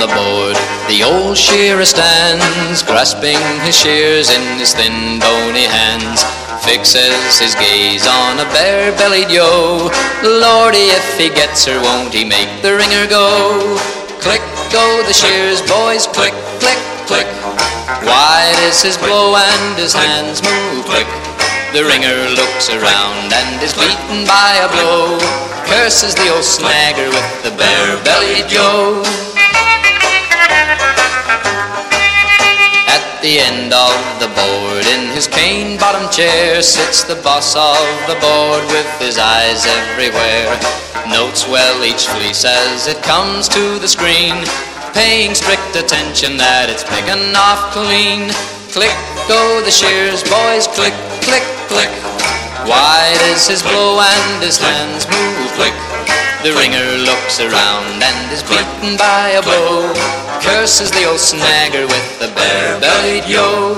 board, the old shearer stands, grasping his shears in his thin bony hands. Fixes his gaze on a bare-bellied yo. Lordy, if he gets her, won't he make the ringer go? Click go the shears, boys, click, click, click. Wide is his blow and his hands move quick. The ringer looks around and is beaten by a blow. Curses the old snagger with the bare-bellied yo. At the end of the board, in his cane-bottomed chair, sits the boss of the board with his eyes everywhere. Notes well each fleece as it comes to the screen, paying strict attention that it's picking off clean. Click go the shears, boys, click, click, click. Wide is his blow and his hands move quick. The ringer looks around and is beaten by a blow. Curses the old snagger with the bare-bellied yo.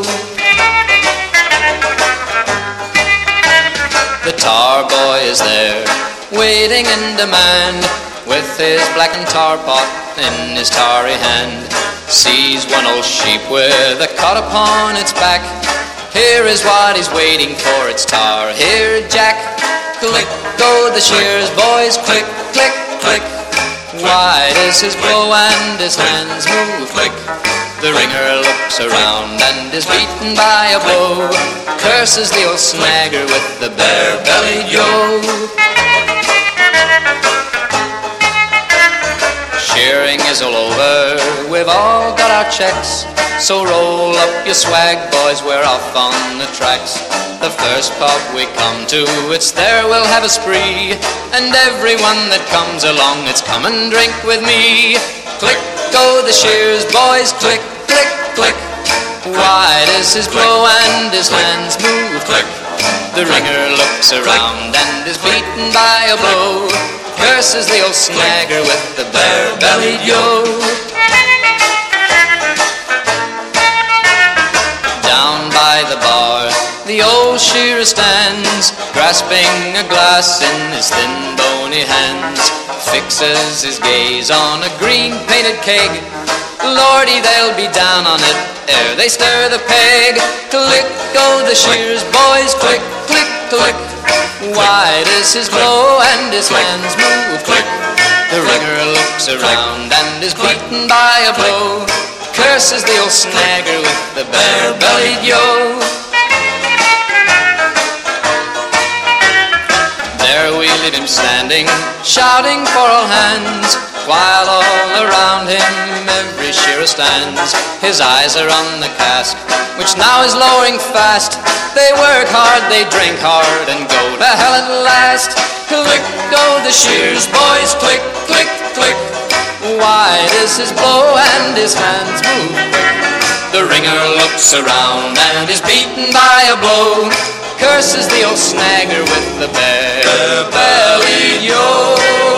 The tar boy is there, waiting in demand, with his blackened tar pot in his tarry hand. Sees one old sheep with a cut upon its back. Here is what he's waiting for, it's tar. Here, Jack. Click go the shears, boys, click, click, click. Wide is his blow and his hands move quick. The ringer looks around and is beaten by a blow. Curses the old snagger with the bare-bellied yo. Shearing is all over, we've all got our checks, so roll up your swag, boys, we're off on the tracks. The first pub we come to, it's there we'll have a spree, and everyone that comes along, it's come and drink with me. Click go the shears, boys, click, click, click. Wide is his blow and his hands move quick. The ringer looks around and is beaten by a blow. Curses the old snagger with the bare-bellied yo. Down by the bar, the old shearer stands, grasping a glass in his thin bony hands. Fixes his gaze on a green-painted keg. Lordy, they'll be down on it ere they stir the peg. Click go the shears, boys, click, click, click. Wide is his blow and his hands move quick. The ringer looks around and is beaten by a blow. Curses the old snagger with the bare-bellied yo. There we leave him standing, shouting for all hands, while all around him every shearer stands. His eyes are on the cask, which now is lowering fast. They work hard, they drink hard, and go to hell at last. Click go the shears, boys, click, click, click. Wide is his blow and his hands move quick. The ringer looks around and is beaten by a blow. Curses the old snagger with the bare-bellied yo.